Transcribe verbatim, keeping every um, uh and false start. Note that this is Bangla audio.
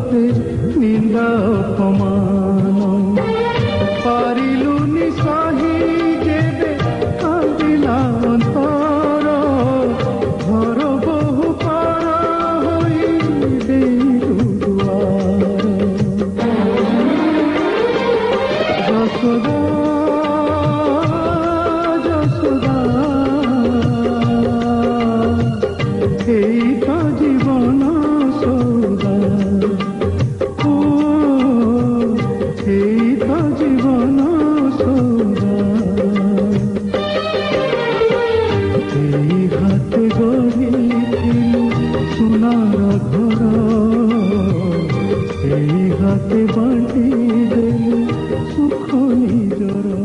সতে নিন্দা অপমান পারিলুনি সহি যেবে কান্দিলা অন্তর ঘর বহু পার হই দেইলু দুয়ার যশোদা যশোদা এই তো জীবন সৌদা ও এই তো জীবন সৌদা এই হাতে গড়িছিলু সোনার ঘর এই হাতে বাঁধি